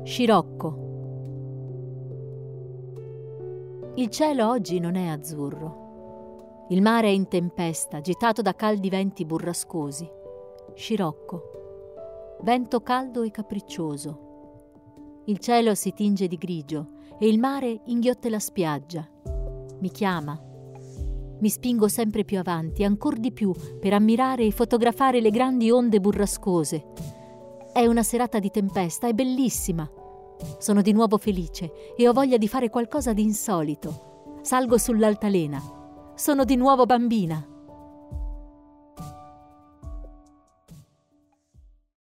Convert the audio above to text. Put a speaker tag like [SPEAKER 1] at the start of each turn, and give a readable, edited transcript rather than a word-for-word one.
[SPEAKER 1] Scirocco. Il cielo oggi non è azzurro. Il mare è in tempesta, agitato da caldi venti burrascosi. Scirocco. Vento caldo e capriccioso. Il cielo si tinge di grigio e il mare inghiotte la spiaggia. Mi chiama. Mi spingo sempre più avanti, ancor di più, per ammirare e fotografare le grandi onde burrascose. È una serata di tempesta, è bellissima. Sono di nuovo felice e ho voglia di fare qualcosa di insolito. Salgo sull'altalena. Sono di nuovo bambina.